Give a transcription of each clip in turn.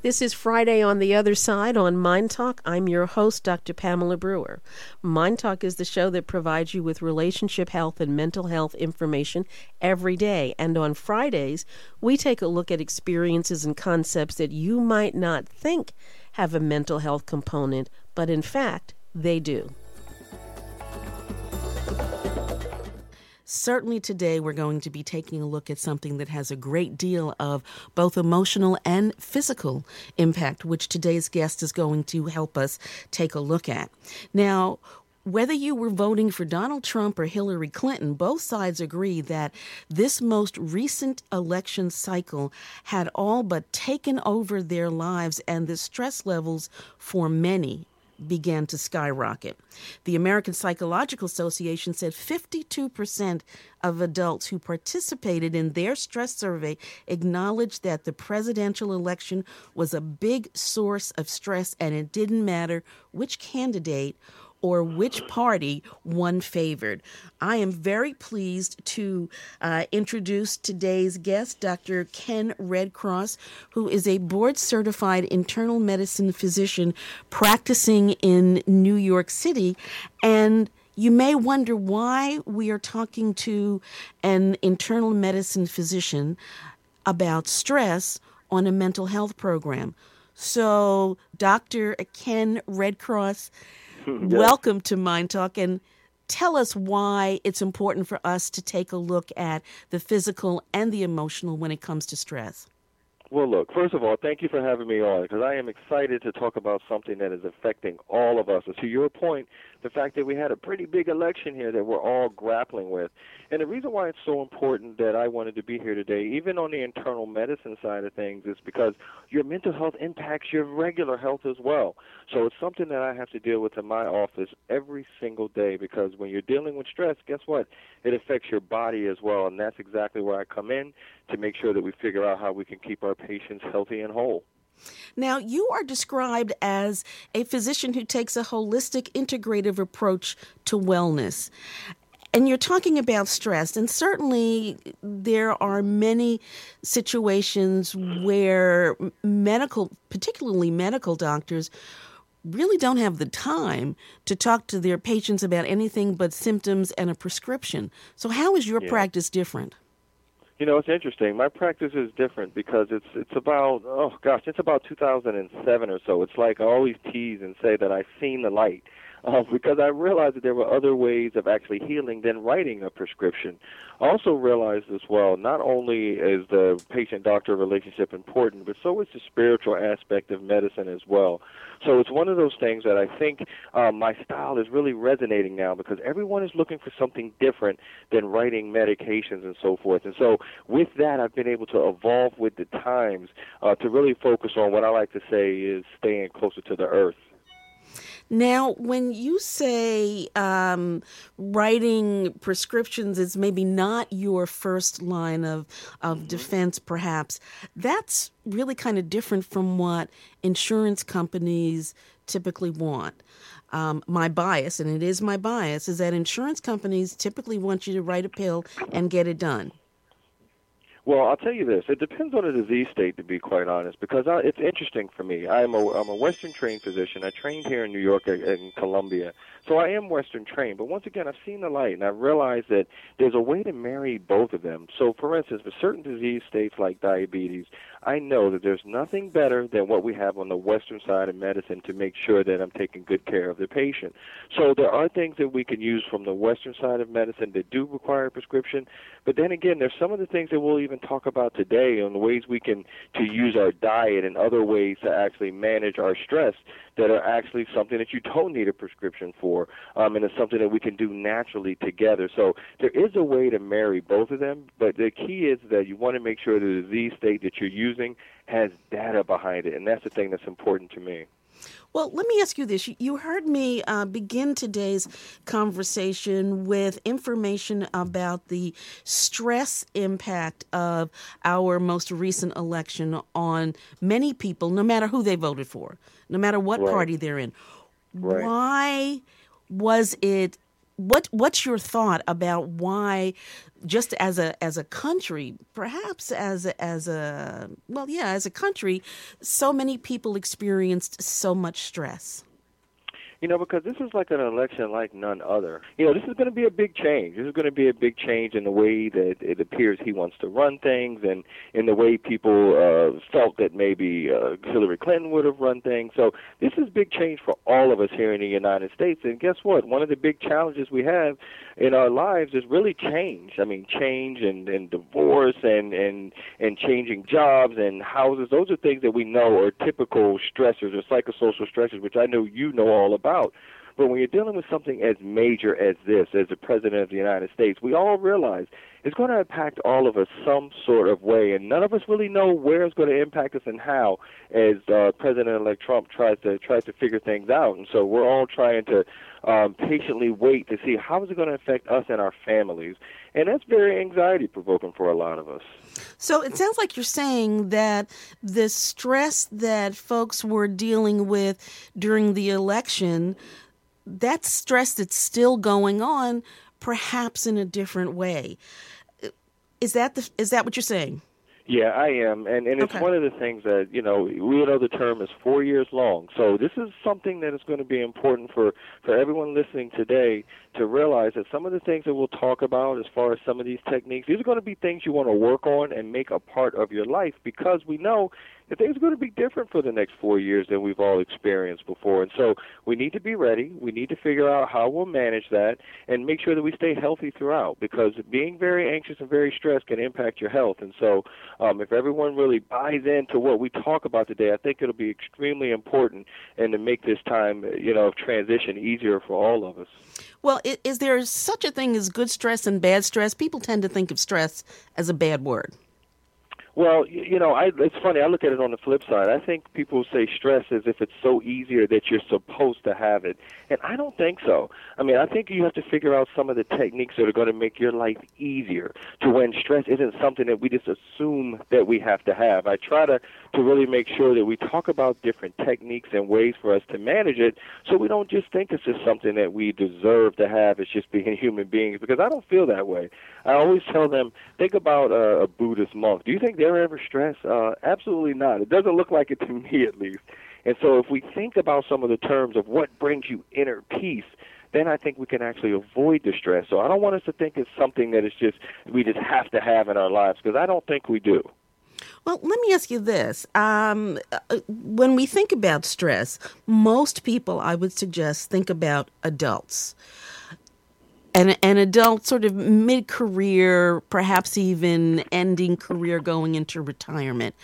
This is Friday on the Other Side on Mind Talk. I'm your host, Dr. Pamela Brewer. Mind Talk is the show that provides you with relationship health and mental health information every day. And on Fridays, we take a look at experiences and concepts that you might not think have a mental health component, but in fact, they do. Certainly today we're going to be taking a look at something that has a great deal of both emotional and physical impact, which today's guest is going to help us take a look at. Now, whether you were voting for Donald Trump or Hillary Clinton, both sides agree that this most recent election cycle had all but taken over their lives, and the stress levels for many began to skyrocket. The American Psychological Association said 52% of adults who participated in their stress survey acknowledged that the presidential election was a big source of stress, and it didn't matter which candidate or which party one favored. I am very pleased to introduce today's guest, Dr. Ken Redcross, who is a board-certified internal medicine physician practicing in New York City. And you may wonder why we are talking to an internal medicine physician about stress on a mental health program. So, Dr. Ken Redcross, welcome to Mind Talk, and tell us why it's important for us to take a look at the physical and the emotional when it comes to stress. Well, look, first of all, thank you for having me on, because I am excited to talk about something that is affecting all of us. And to your point, the fact that we had a pretty big election here that we're all grappling with. And the reason why it's so important that I wanted to be here today, even on the internal medicine side of things, is because your mental health impacts your regular health as well. So it's something that I have to deal with in my office every single day, because when you're dealing with stress, guess what? It affects your body as well, and that's exactly where I come in to make sure that we figure out how we can keep our patients healthy and whole. Now, you are described as a physician who takes a holistic, integrative approach to wellness. And you're talking about stress, and certainly there are many situations where particularly medical doctors, really don't have the time to talk to their patients about anything but symptoms and a prescription. So how is your practice different? You know, it's interesting. My practice is different because it's about, it's about 2007 or so. It's like I always tease and say that I've seen the light. Because I realized that there were other ways of actually healing than writing a prescription. I also realized as well, not only is the patient-doctor relationship important, but so is the spiritual aspect of medicine as well. So it's one of those things that I think my style is really resonating now, because everyone is looking for something different than writing medications and so forth. And so with that, I've been able to evolve with the times to really focus on what I like to say is staying closer to the earth. Now, when you say writing prescriptions is maybe not your first line of defense, perhaps, that's really kind of different from what insurance companies typically want. My bias, and it is my bias, is that insurance companies typically want you to write a pill and get it done. Well, I'll tell you this. It depends on the disease state, to be quite honest, because it's interesting for me. I'm a Western-trained physician. I trained here in New York in Columbia. So I am Western-trained. But once again, I've seen the light, and I've realized that there's a way to marry both of them. So, for instance, for certain disease states like diabetes, I know that there's nothing better than what we have on the Western side of medicine to make sure that I'm taking good care of the patient. So there are things that we can use from the Western side of medicine that do require a prescription. But then again, there's some of the things that we'll even talk about today on the ways we can to use our diet and other ways to actually manage our stress that are actually something that you don't need a prescription for, and it's something that we can do naturally together. So there is a way to marry both of them, but the key is that you want to make sure the disease state that you're using has data behind it, and that's the thing that's important to me. Well, let me ask you this. You heard me begin today's conversation with information about the stress impact of our most recent election on many people, no matter who they voted for, no matter what party they're in. Right. Why was it what's your thought about why, just as a country, perhaps as a country, so many people experienced so much stress? Because this is like an election like none other. This is going to be a big change. This is going to be a big change in the way that it appears he wants to run things, and in the way people felt that maybe Hillary Clinton would have run things. So this is big change for all of us here in the United States. And guess what? One of the big challenges we have in our lives is really change. I mean, change and divorce and changing jobs and houses. Those are things that we know are typical stressors or psychosocial stressors, which I know you know all about. But when you're dealing with something as major as this, as the President of the United States, we all realize it's going to impact all of us some sort of way, and none of us really know where it's going to impact us and how, as President-elect Trump tries to figure things out. And so we're all trying to patiently wait to see how is it going to affect us and our families. And that's very anxiety-provoking for a lot of us. So it sounds like you're saying that the stress that folks were dealing with during the election, that stress that's still going on, perhaps in a different way. Is that what you're saying? Yeah, I am, and it's Okay. one of the things that, we know the term is 4 years long. So this is something that is going to be important for everyone listening today to realize that some of the things that we'll talk about as far as some of these techniques, these are going to be things you want to work on and make a part of your life, because we know that things are going to be different for the next 4 years than we've all experienced before. And so we need to be ready. We need to figure out how we'll manage that and make sure that we stay healthy throughout, because being very anxious and very stressed can impact your health. And so if everyone really buys into what we talk about today, I think it'll be extremely important and to make this time, of transition easier for all of us. Well, is there such a thing as good stress and bad stress? People tend to think of stress as a bad word. Well, it's funny. I look at it on the flip side. I think people say stress as if it's so easy or that you're supposed to have it. And I don't think so. I mean, I think you have to figure out some of the techniques that are going to make your life easier, to when stress isn't something that we just assume that we have to have. I try to really make sure that we talk about different techniques and ways for us to manage it, so we don't just think it's just something that we deserve to have as just being human beings, because I don't feel that way. I always tell them, think about a Buddhist monk. Do you think they're ever stressed? Absolutely not. It doesn't look like it to me, at least. And so if we think about some of the terms of what brings you inner peace, then I think we can actually avoid the stress. So I don't want us to think it's something that we just have to have in our lives, because I don't think we do. Well, let me ask you this. When we think about stress, most people, I would suggest, think about adults. An adult sort of mid-career, perhaps even ending career, going into retirement.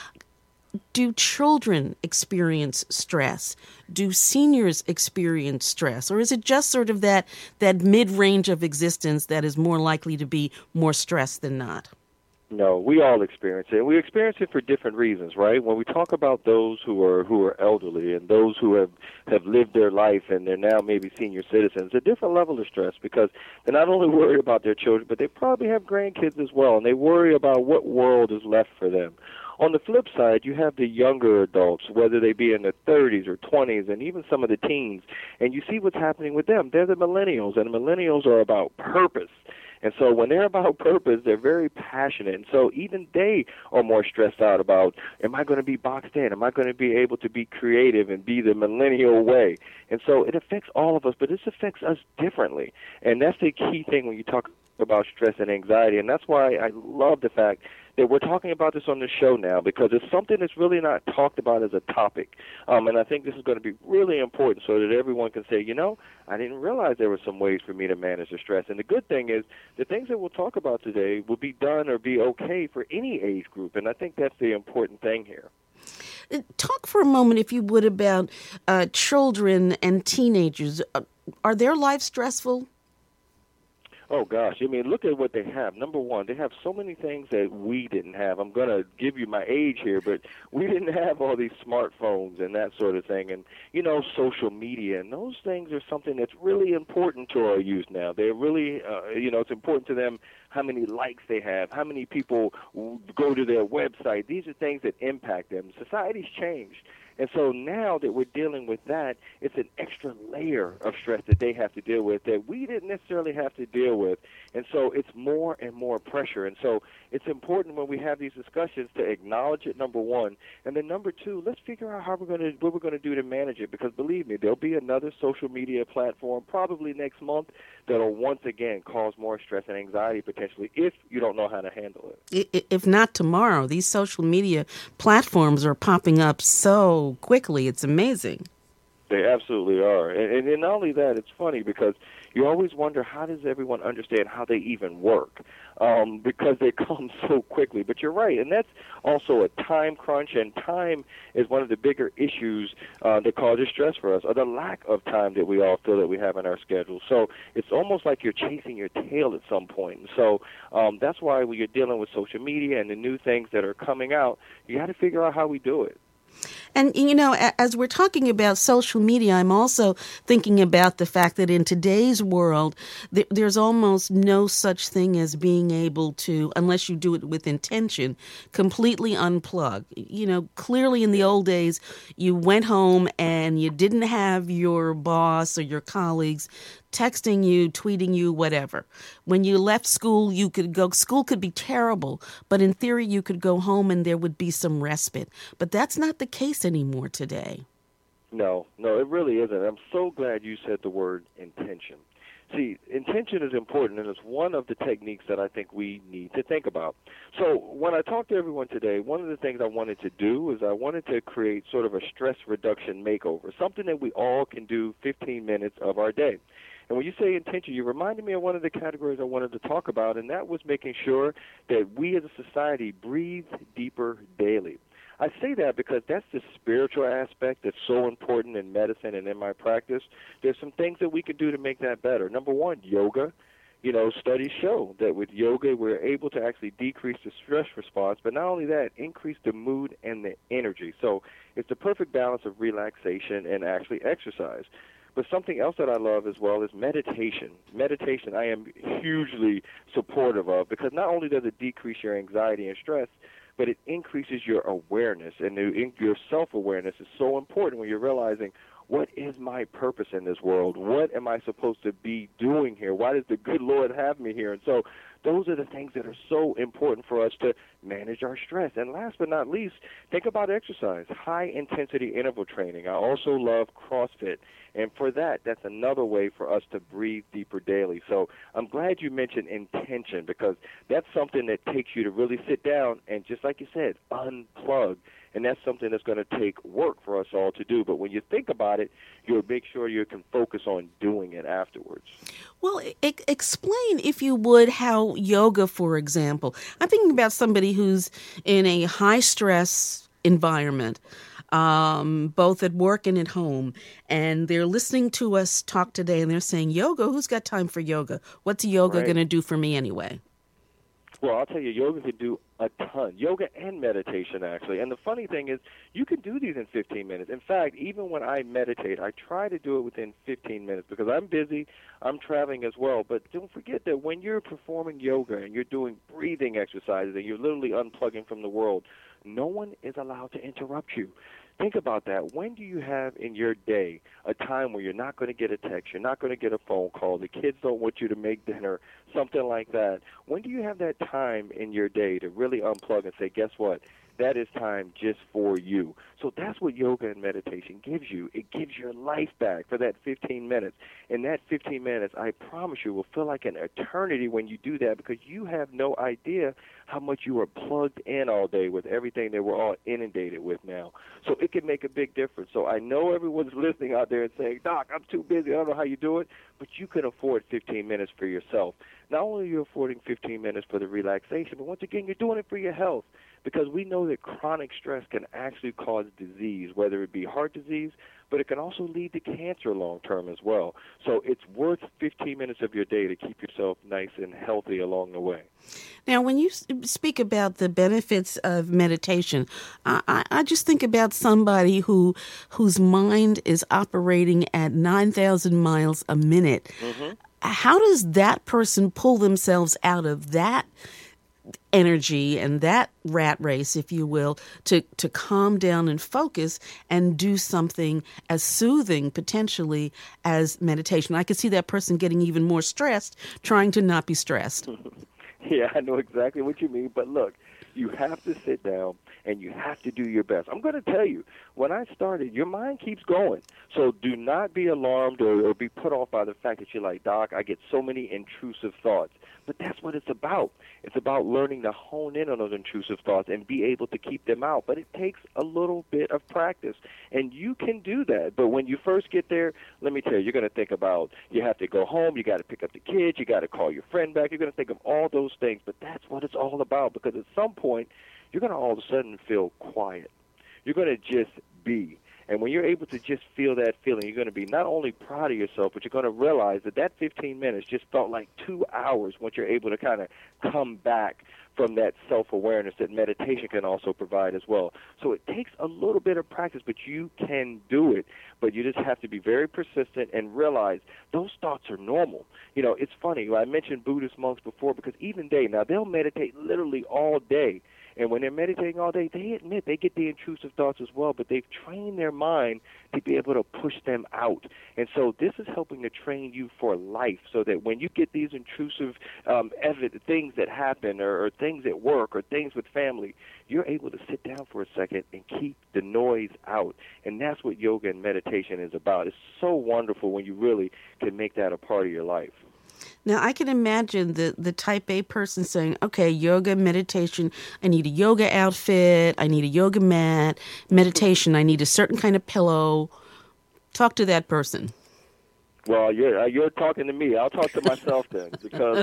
Do children experience stress? Do seniors experience stress? Or is it just sort of that mid-range of existence that is more likely to be more stressed than not? No, we all experience it. We experience it for different reasons, right? When we talk about those who are elderly and those who have lived their life and they're now maybe senior citizens, a different level of stress, because they're not only worried about their children, but they probably have grandkids as well, and they worry about what world is left for them. On the flip side, you have the younger adults, whether they be in their 30s or 20s and even some of the teens, and you see what's happening with them. They're the millennials, and the millennials are about purpose. And so when they're about purpose, they're very passionate. And so even they are more stressed out about, am I going to be boxed in? Am I going to be able to be creative and be the millennial way? And so it affects all of us, but this affects us differently. And that's the key thing when you talk about stress and anxiety. And that's why I love the fact that we're talking about this on the show now, because it's something that's really not talked about as a topic. And I think this is going to be really important so that everyone can say, I didn't realize there were some ways for me to manage the stress. And the good thing is the things that we'll talk about today will be done or be okay for any age group. And I think that's the important thing here. Talk for a moment, if you would, about children and teenagers. Are their lives stressful? Oh, gosh. I mean, look at what they have. Number one, they have so many things that we didn't have. I'm going to give you my age here, but we didn't have all these smartphones and that sort of thing. And, social media. And those things are something that's really important to our youth now. They're really, it's important to them how many likes they have, how many people go to their website. These are things that impact them. Society's changed. And so now that we're dealing with that, it's an extra layer of stress that they have to deal with that we didn't necessarily have to deal with. And so it's more and more pressure. And so it's important when we have these discussions to acknowledge it, number one. And then number two, let's figure out what we're going to do to manage it. Because believe me, there'll be another social media platform probably next month that'll once again cause more stress and anxiety potentially if you don't know how to handle it. If not tomorrow, these social media platforms are popping up so quickly. It's amazing. They absolutely are. And not only that, it's funny because you always wonder, how does everyone understand how they even work? Because they come so quickly. But you're right, and that's also a time crunch, and time is one of the bigger issues that causes stress for us, or the lack of time that we all feel that we have in our schedule. So it's almost like you're chasing your tail at some point. And so that's why when you're dealing with social media and the new things that are coming out, you got to figure out how we do it. And, you know, as we're talking about social media, I'm also thinking about the fact that in today's world, there's almost no such thing as being able to, unless you do it with intention, completely unplug. You know, clearly in the old days, you went home and you didn't have your boss or your colleagues texting you, tweeting you, whatever. When you left school, school could be terrible, but in theory, you could go home and there would be some respite. But that's not the case anymore today. No, it really isn't. I'm so glad you said the word intention. See, intention is important, and it's one of the techniques that I think we need to think about. So when I talk to everyone today, one of the things I wanted to do is I wanted to create sort of a stress reduction makeover, something that we all can do 15 minutes of our day. And when you say intention, you reminded me of one of the categories I wanted to talk about, and that was making sure that we as a society breathe deeper daily. I say that because that's the spiritual aspect that's so important in medicine and in my practice. There's some things that we can do to make that better. Number one, yoga. You know, studies show that with yoga, we're able to actually decrease the stress response, but not only that, increase the mood and the energy. So it's the perfect balance of relaxation and actually exercise. But something else that I love as well is meditation. Meditation I am hugely supportive of because not only does it decrease your anxiety and stress, but it increases your awareness. And your self-awareness is so important when you're realizing, what is my purpose in this world? What am I supposed to be doing here? Why does the good Lord have me here? And so those are the things that are so important for us to manage our stress. And last but not least, think about exercise, high-intensity interval training. I also love CrossFit. And for that, that's another way for us to breathe deeper daily. So I'm glad you mentioned intention because that's something that takes you to really sit down and, just like you said, unplug. And that's something that's going to take work for us all to do. But when you think about it, you'll make sure you can focus on doing it afterwards. Well, explain, if you would, how yoga, for example. I'm thinking about somebody who's in a high-stress environment, both at work and at home, and they're listening to us talk today, and they're saying, yoga, who's got time for yoga? What's yoga going to do for me anyway? Well, I'll tell you, yoga can do a ton. Yoga and meditation, actually. And the funny thing is, you can do these in 15 minutes. In fact, even when I meditate, I try to do it within 15 minutes because I'm busy, I'm traveling as well. But don't forget that when you're performing yoga and you're doing breathing exercises and you're literally unplugging from the world, no one is allowed to interrupt you. Think about that. When do you have in your day a time where you're not going to get a text, you're not going to get a phone call, the kids don't want you to make dinner, something like that? When do you have that time in your day to really unplug and say, guess what? That is time just for you. So that's what yoga and meditation gives you. It gives your life back for that 15 minutes. And that 15 minutes, I promise you, will feel like an eternity when you do that because you have no idea how much you are plugged in all day with everything that we're all inundated with now. So it can make a big difference. So I know everyone's listening out there and saying, Doc, I'm too busy, I don't know how you do it, but you can afford 15 minutes for yourself. Not only are you affording 15 minutes for the relaxation, but once again, you're doing it for your health. Because we know that chronic stress can actually cause disease, whether it be heart disease, but it can also lead to cancer long-term as well. So it's worth 15 minutes of your day to keep yourself nice and healthy along the way. Now, when you speak about the benefits of meditation, I just think about somebody whose mind is operating at 9,000 miles a minute. Mm-hmm. How does that person pull themselves out of that energy and that rat race, if you will, to calm down and focus and do something as soothing potentially as meditation. I could see that person getting even more stressed trying to not be stressed. Yeah, I know exactly what you mean. But look, you have to sit down and you have to do your best. I'm going to tell you, when I started, your mind keeps going. So do not be alarmed or be put off by the fact that you're like, Doc, I get so many intrusive thoughts. But that's what it's about. It's about learning to hone in on those intrusive thoughts and be able to keep them out. But it takes a little bit of practice, and you can do that. But when you first get there, let me tell you, you're going to think about you have to go home, you got to pick up the kids, you got to call your friend back. You're going to think of all those things. But that's what it's all about, because at some point, you're going to all of a sudden feel quiet. You're going to just be. And when you're able to just feel that feeling, you're going to be not only proud of yourself, but you're going to realize that 15 minutes just felt like 2 hours once you're able to kind of come back from that self-awareness that meditation can also provide as well. So it takes a little bit of practice, but you can do it. But you just have to be very persistent and realize those thoughts are normal. You know, it's funny. I mentioned Buddhist monks before, because even they'll meditate literally all day. And when they're meditating all day, they admit they get the intrusive thoughts as well, but they've trained their mind to be able to push them out. And so this is helping to train you for life, so that when you get these intrusive things that happen, or things at work, or things with family, you're able to sit down for a second and keep the noise out. And that's what yoga and meditation is about. It's so wonderful when you really can make that a part of your life. Now, I can imagine the type A person saying, okay, yoga, meditation, I need a yoga outfit, I need a yoga mat, meditation, I need a certain kind of pillow. Talk to that person. Well, you're talking to me. I'll talk to myself then, because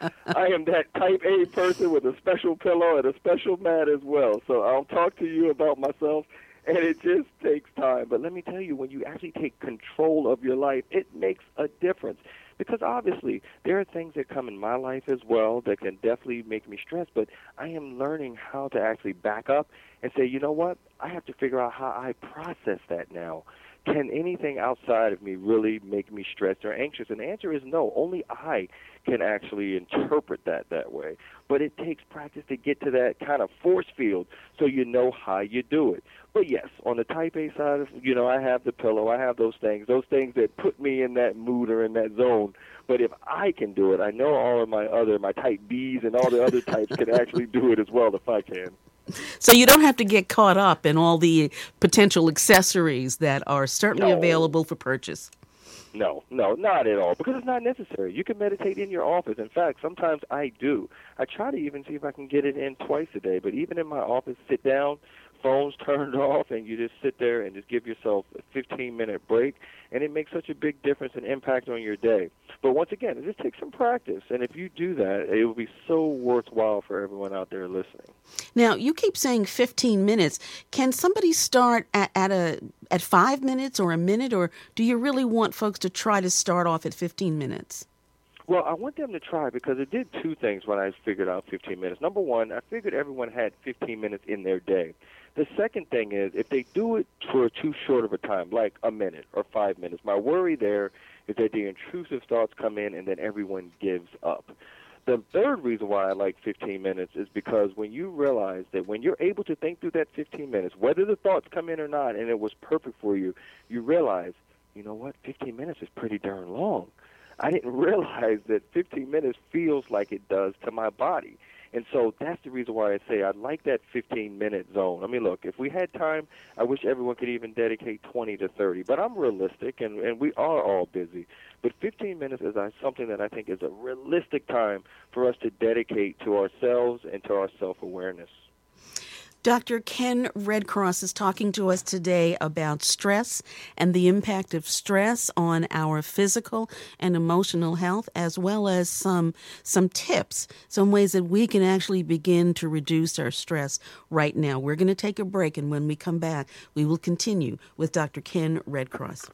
I am that type A person with a special pillow and a special mat as well. So I'll talk to you about myself, and it just takes time. But let me tell you, when you actually take control of your life, it makes a difference. Because obviously there are things that come in my life as well that can definitely make me stressed, but I am learning how to actually back up and say, you know what, I have to figure out how I process that now. Can anything outside of me really make me stressed or anxious? And the answer is no. Only I can actually interpret that way. But it takes practice to get to that kind of force field so you know how you do it. But yes, on the type A side of, I have the pillow, I have those things that put me in that mood or in that zone. But if I can do it, I know all of my type Bs and all the other types can actually do it as well if I can. So you don't have to get caught up in all the potential accessories that are certainly available for purchase. No, not at all, because it's not necessary. You can meditate in your office. In fact, sometimes I do. I try to even see if I can get it in twice a day, but even in my office, sit down, phone's turned off, and you just sit there and just give yourself a 15-minute break, and it makes such a big difference and impact on your day. But once again, it just takes some practice, and if you do that, it will be so worthwhile for everyone out there listening. Now, you keep saying 15 minutes. Can somebody start at 5 minutes or a minute, or do you really want folks to try to start off at 15 minutes? Well, I want them to try, because it did two things when I figured out 15 minutes. Number one, I figured everyone had 15 minutes in their day. The second thing is, if they do it for too short of a time, like a minute or 5 minutes, my worry there is that the intrusive thoughts come in and then everyone gives up. The third reason why I like 15 minutes is because when you realize that when you're able to think through that 15 minutes, whether the thoughts come in or not, and it was perfect for you, you realize, you know what, 15 minutes is pretty darn long. I didn't realize that 15 minutes feels like it does to my body. And so that's the reason why I say I like that 15-minute zone. I mean, look, if we had time, I wish everyone could even dedicate 20 to 30. But I'm realistic, and we are all busy. But 15 minutes is something that I think is a realistic time for us to dedicate to ourselves and to our self-awareness. Dr. Ken Redcross is talking to us today about stress and the impact of stress on our physical and emotional health, as well as some tips, some ways that we can actually begin to reduce our stress right now. We're going to take a break, and when we come back, we will continue with Dr. Ken Redcross.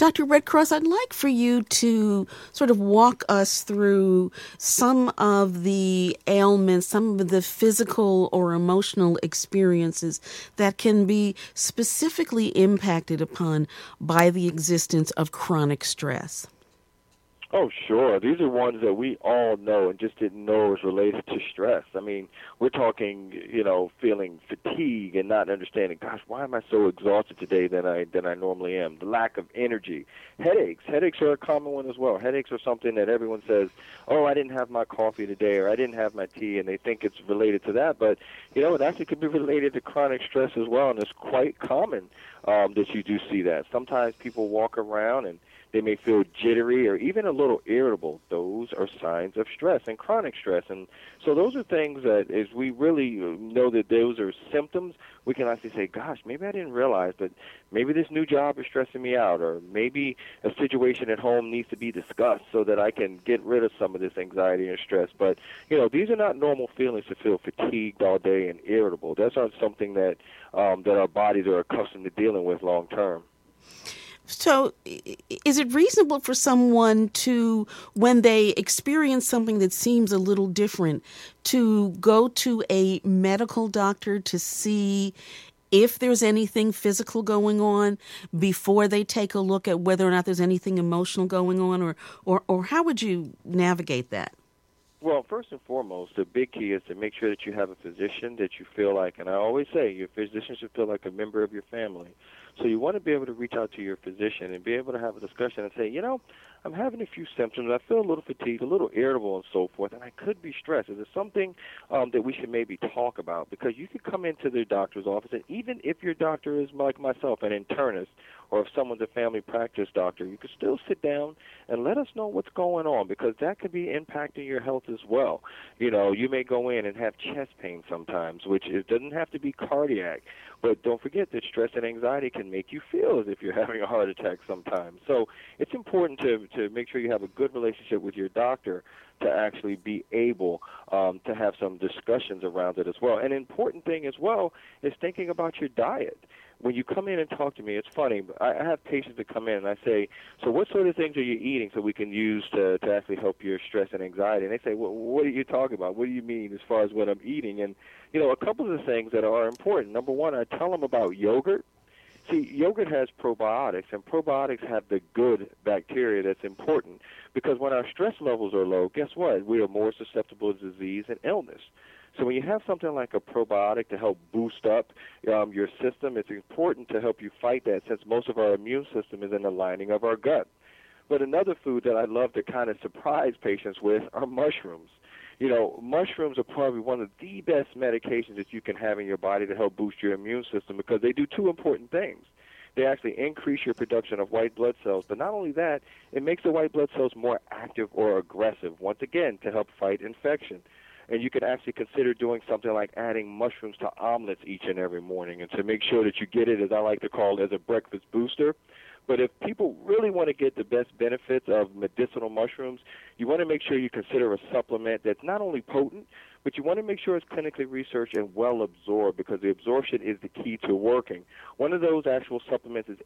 Dr. Redcross, I'd like for you to sort of walk us through some of the ailments, some of the physical or emotional experiences that can be specifically impacted upon by the existence of chronic stress. Oh, sure. These are ones that we all know and just didn't know was related to stress. I mean, we're talking, feeling fatigue and not understanding, gosh, why am I so exhausted today than I normally am? The lack of energy. Headaches. Headaches are a common one as well. Headaches are something that everyone says, oh, I didn't have my coffee today or I didn't have my tea, and they think it's related to that. But, it actually could be related to chronic stress as well, and it's quite common that you do see that. Sometimes people walk around and they may feel jittery or even a little irritable. Those are signs of stress and chronic stress. And so those are things that, as we really know that those are symptoms, we can actually say, gosh, maybe I didn't realize that maybe this new job is stressing me out, or maybe a situation at home needs to be discussed so that I can get rid of some of this anxiety and stress. But, these are not normal feelings to feel fatigued all day and irritable. That's not something that our bodies are accustomed to dealing with long term. So is it reasonable for someone to, when they experience something that seems a little different, to go to a medical doctor to see if there's anything physical going on before they take a look at whether or not there's anything emotional going on, or how would you navigate that? Well, first and foremost, the big key is to make sure that you have a physician that you feel like, and I always say, your physician should feel like a member of your family. So you want to be able to reach out to your physician and be able to have a discussion and say, I'm having a few symptoms. I feel a little fatigued, a little irritable, and so forth, and I could be stressed. Is there something that we should maybe talk about? Because you could come into the doctor's office, and even if your doctor is like myself, an internist, or if someone's a family practice doctor, you could still sit down and let us know what's going on, because that could be impacting your health as well. You may go in and have chest pain sometimes, which it doesn't have to be cardiac. But don't forget that stress and anxiety can make you feel as if you're having a heart attack sometimes. So it's important to make sure you have a good relationship with your doctor to actually be able to have some discussions around it as well. And an important thing as well is thinking about your diet. When you come in and talk to me, it's funny, I have patients that come in and I say, so what sort of things are you eating so we can use to actually help your stress and anxiety? And they say, well, what are you talking about? What do you mean as far as what I'm eating? And, a couple of the things that are important. Number one, I tell them about yogurt. See, yogurt has probiotics, and probiotics have the good bacteria that's important, because when our stress levels are low, guess what? We are more susceptible to disease and illness. So when you have something like a probiotic to help boost up your system, it's important to help you fight that, since most of our immune system is in the lining of our gut. But another food that I love to kind of surprise patients with are mushrooms. Mushrooms are probably one of the best medications that you can have in your body to help boost your immune system, because they do two important things. They actually increase your production of white blood cells, but not only that, it makes the white blood cells more active or aggressive, once again, to help fight infection. And you could actually consider doing something like adding mushrooms to omelets each and every morning, and to make sure that you get it, as I like to call it, as a breakfast booster. But if people really want to get the best benefits of medicinal mushrooms, you want to make sure you consider a supplement that's not only potent, but you want to make sure it's clinically researched and well absorbed, because the absorption is the key to working. One of those actual supplements is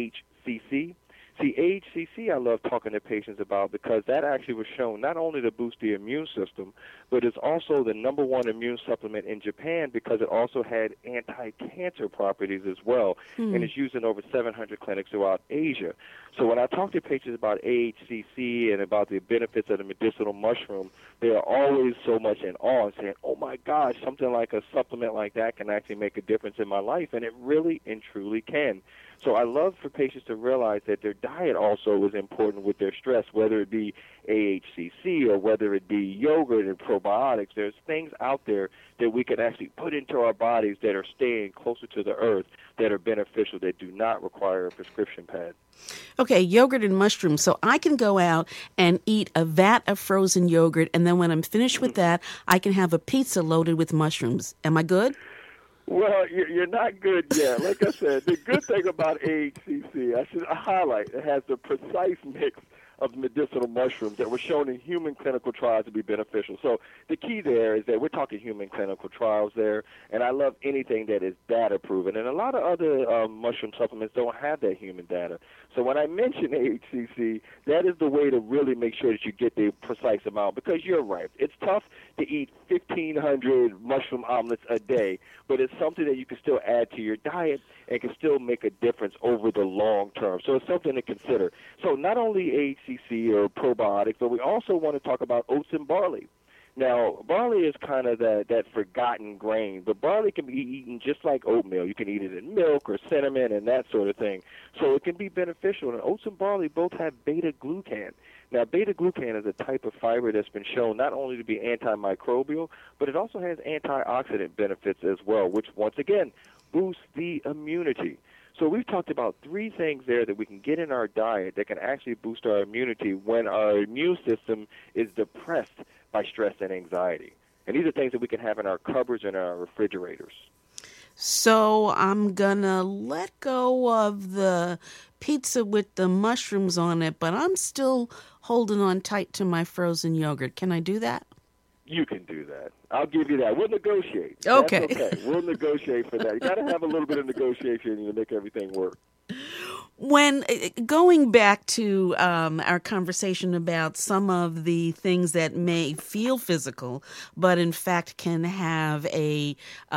AHCC. See, AHCC I love talking to patients about, because that actually was shown not only to boost the immune system, but it's also the number one immune supplement in Japan, because it also had anti-cancer properties as well, and it's used in over 700 clinics throughout Asia. So when I talk to patients about AHCC and about the benefits of the medicinal mushroom, they are always so much in awe and saying, oh my gosh, something like a supplement like that can actually make a difference in my life, and it really and truly can. So I love for patients to realize that their diet also is important with their stress, whether it be AHCC or whether it be yogurt and probiotics. There's things out there that we can actually put into our bodies that are staying closer to the earth, that are beneficial, that do not require a prescription pad. Okay, yogurt and mushrooms. So I can go out and eat a vat of frozen yogurt, and then when I'm finished with that, I can have a pizza loaded with mushrooms. Am I good? Well, you're not good yet. Like I said, the good thing about AHCC, I should highlight, it has the precise mix of medicinal mushrooms that were shown in human clinical trials to be beneficial. So the key there is that we're talking human clinical trials there, and I love anything that is data proven. And a lot of other mushroom supplements don't have that human data. So when I mention AHCC, that is the way to really make sure that you get the precise amount, because you're right. It's tough to eat 1,500 mushroom omelets a day, but it's something that you can still add to your diet and can still make a difference over the long term. So it's something to consider. So not only AHCC or probiotics, but we also want to talk about oats and barley. Now, barley is kind of that forgotten grain, but barley can be eaten just like oatmeal. You can eat it in milk or cinnamon and that sort of thing. So it can be beneficial. And oats and barley both have beta-glucan. Now, beta-glucan is a type of fiber that's been shown not only to be antimicrobial, but it also has antioxidant benefits as well, which, once again, boosts the immunity. So we've talked about 3 things there that we can get in our diet that can actually boost our immunity when our immune system is depressed by stress and anxiety. And these are things that we can have in our cupboards and our refrigerators. So I'm going to let go of the pizza with the mushrooms on it, but I'm still holding on tight to my frozen yogurt. Can I do that? You can do that. I'll give you that. We'll negotiate. Okay. That's okay. We'll negotiate for that. You got to have a little bit of negotiation to make everything work. When going back to our conversation about some of the things that may feel physical, but in fact can have a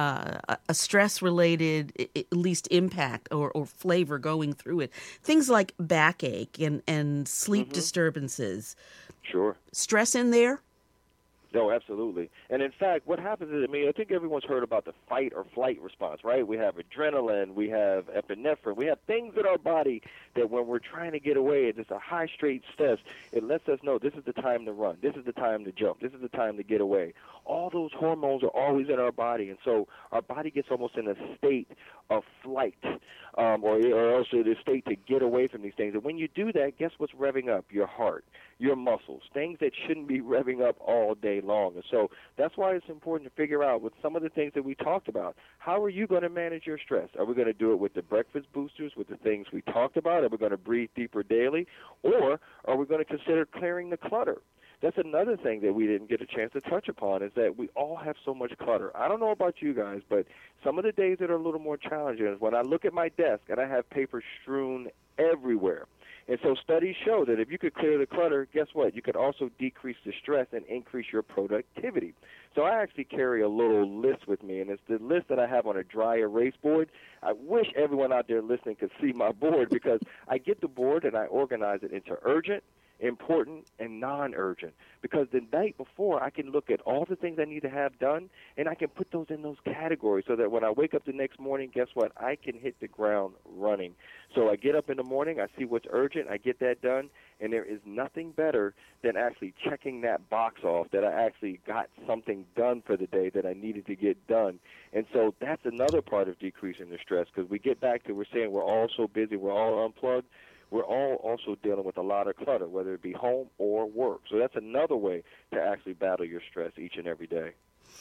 stress-related, at least impact or flavor going through it, things like backache and sleep disturbances. Sure. Stress in there? No, absolutely. And in fact, what happens is, I think everyone's heard about the fight or flight response, right? We have adrenaline, we have epinephrine, we have things in our body that when we're trying to get away, it's just a high straight stress, it lets us know this is the time to run, this is the time to jump, this is the time to get away. All those hormones are always in our body, and so our body gets almost in a state of flight, or also in a state to get away from these things. And when you do that, guess what's revving up? Your heart, your muscles, things that shouldn't be revving up all day long. And so that's why it's important to figure out with some of the things that we talked about, how are you going to manage your stress? Are we going to do it with the breakfast boosters, with the things we talked about? Are we going to breathe deeper daily? Or are we going to consider clearing the clutter? That's another thing that we didn't get a chance to touch upon, is that we all have so much clutter. I don't know about you guys, but some of the days that are a little more challenging is when I look at my desk and I have paper strewn everywhere. And so studies show that if you could clear the clutter, guess what? You could also decrease the stress and increase your productivity. So I actually carry a little list with me, and it's the list that I have on a dry erase board. I wish everyone out there listening could see my board, because I get the board and I organize it into urgent, important, and non-urgent, because the night before I can look at all the things I need to have done, and I can put those in those categories so that when I wake up the next morning, guess what? I can hit the ground running. So I get up in the morning, I see what's urgent, I get that done, and there is nothing better than actually checking that box off that I actually got something done for the day that I needed to get done. And so that's another part of decreasing the stress, because we get back to, we're saying we're all so busy, we're all unplugged. We're all also dealing with a lot of clutter, whether it be home or work. So that's another way to actually battle your stress each and every day.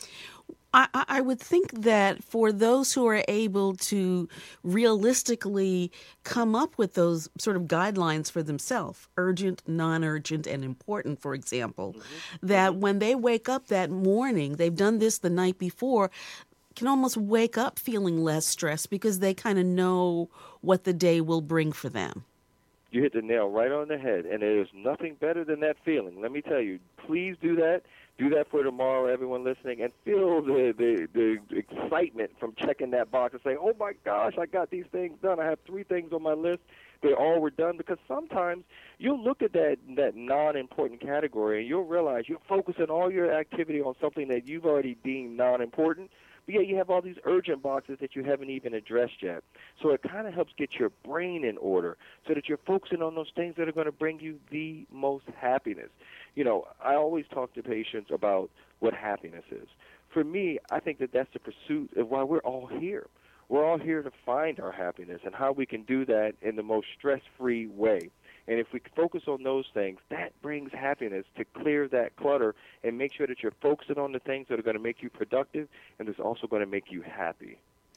I would think that for those who are able to realistically come up with those sort of guidelines for themselves, urgent, non-urgent, and important, for example, that when they wake up that morning, they've done this the night before, can almost wake up feeling less stressed because they kind of know what the day will bring for them. You hit the nail right on the head, and there's nothing better than that feeling. Let me tell you, please do that. Do that for tomorrow, everyone listening, and feel the excitement from checking that box and say, oh, my gosh, I got these things done. I have 3 things on my list. They all were done, because sometimes you'll look at that non-important category and you'll realize you're focusing all your activity on something that you've already deemed non-important, but yet you have all these urgent boxes that you haven't even addressed yet. So it kind of helps get your brain in order so that you're focusing on those things that are going to bring you the most happiness. You know, I always talk to patients about what happiness is. For me, I think that that's the pursuit of why we're all here. We're all here to find our happiness and how we can do that in the most stress-free way. And if we focus on those things, that brings happiness to clear that clutter and make sure that you're focusing on the things that are going to make you productive and that's also going to make you happy.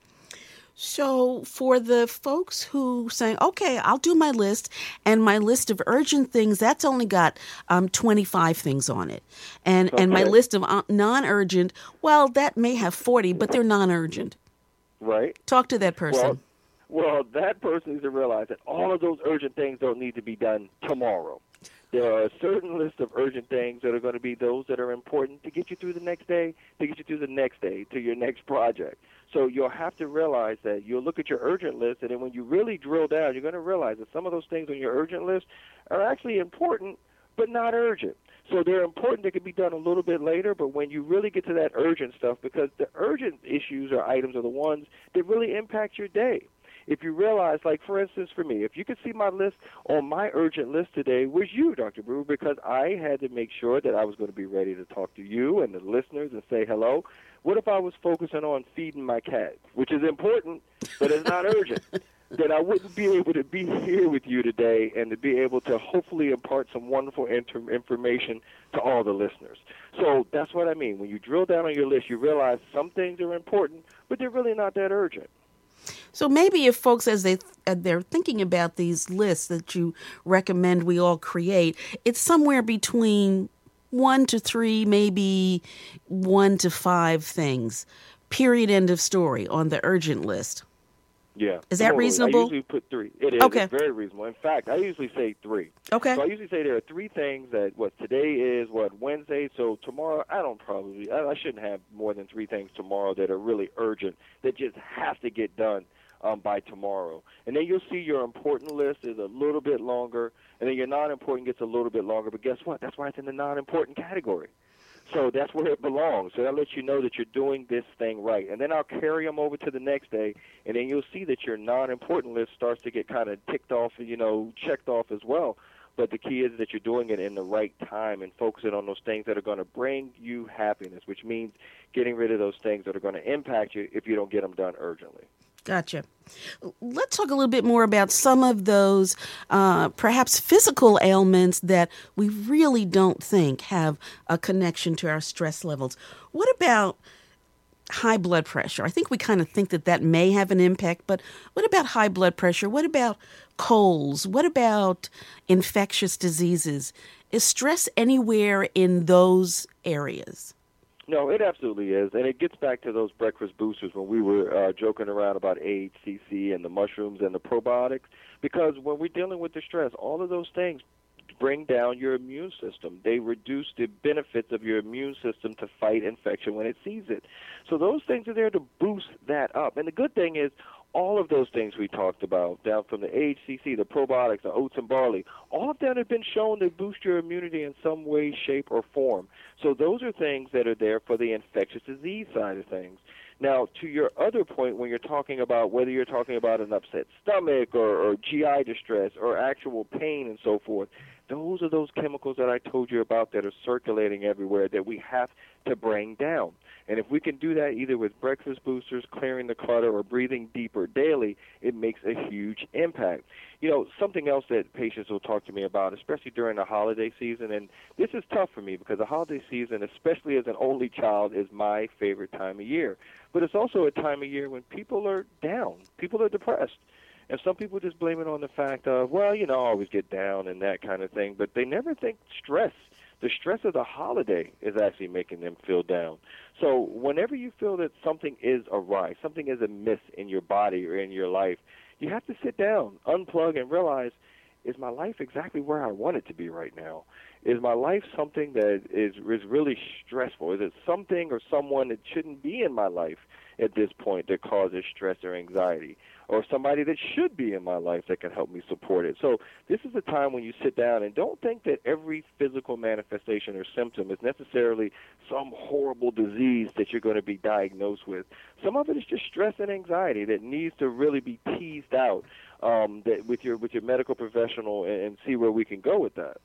So for the folks who say, okay, I'll do my list, and my list of urgent things, that's only got 25 things on it. And my list of non-urgent, well, that may have 40, but they're non-urgent. Right. Talk to that person. Well, that person needs to realize that all of those urgent things don't need to be done tomorrow. There are a certain list of urgent things that are going to be those that are important to get you through the next day, to get you through the next day, to your next project. So you'll have to realize that you'll look at your urgent list, and then when you really drill down, you're going to realize that some of those things on your urgent list are actually important, but not urgent. So they're important, they can be done a little bit later, but when you really get to that urgent stuff, because the urgent issues or items are the ones that really impact your day. If you realize, like, for instance, for me, if you could see my list on my urgent list today was you, Dr. Brewer, because I had to make sure that I was going to be ready to talk to you and the listeners and say hello. What if I was focusing on feeding my cat, which is important, but it's not urgent? Then I wouldn't be able to be here with you today and to be able to hopefully impart some wonderful information to all the listeners. So that's what I mean. When you drill down on your list, you realize some things are important, but they're really not that urgent. So maybe if folks, as they're thinking about these lists that you recommend we all create, it's somewhere between 1 to 3, maybe 1 to 5 things. Period. End of story on the urgent list. Yeah. Is that reasonable? I usually put 3. It is. Okay. It's very reasonable. In fact, I usually say 3. Okay. So I usually say there are 3 things that, today is, Wednesday, so tomorrow, I shouldn't have more than 3 things tomorrow that are really urgent, that just have to get done by tomorrow. And then you'll see your important list is a little bit longer, and then your non-important gets a little bit longer, but guess what? That's why it's in the non-important category. So that's where it belongs. So that lets you know that you're doing this thing right. And then I'll carry them over to the next day, and then you'll see that your non-important list starts to get kind of ticked off, checked off as well. But the key is that you're doing it in the right time and focusing on those things that are going to bring you happiness, which means getting rid of those things that are going to impact you if you don't get them done urgently. Gotcha. Let's talk a little bit more about some of those perhaps physical ailments that we really don't think have a connection to our stress levels. What about high blood pressure? I think we kind of think that may have an impact, but what about high blood pressure? What about colds? What about infectious diseases? Is stress anywhere in those areas? No, it absolutely is, and it gets back to those breakfast boosters when we were joking around about AHCC and the mushrooms and the probiotics, because when we're dealing with the stress, all of those things bring down your immune system. They reduce the benefits of your immune system to fight infection when it sees it. So those things are there to boost that up, and the good thing is all of those things we talked about, down from the AHCC, the probiotics, the oats and barley, all of them have been shown to boost your immunity in some way, shape, or form. So those are things that are there for the infectious disease side of things. Now, to your other point, when you're talking about whether you're talking about an upset stomach or GI distress or actual pain and so forth, those are those chemicals that I told you about that are circulating everywhere that we have to bring down. And if we can do that either with breakfast boosters, clearing the clutter, or breathing deeper daily, it makes a huge impact. Something else that patients will talk to me about, especially during the holiday season, and this is tough for me because the holiday season, especially as an only child, is my favorite time of year. But it's also a time of year when people are down, people are depressed. And some people just blame it on the fact of, I always get down and that kind of thing, but they never think stress. The stress of the holiday is actually making them feel down. So whenever you feel that something is awry, something is amiss in your body or in your life, you have to sit down, unplug, and realize, is my life exactly where I want it to be right now? Is my life something that is really stressful? Is it something or someone that shouldn't be in my life at this point that causes stress or anxiety? Or somebody that should be in my life that can help me support it. So this is the time when you sit down and don't think that every physical manifestation or symptom is necessarily some horrible disease that you're going to be diagnosed with. Some of it is just stress and anxiety that needs to really be teased out that with your medical professional and see where we can go with that.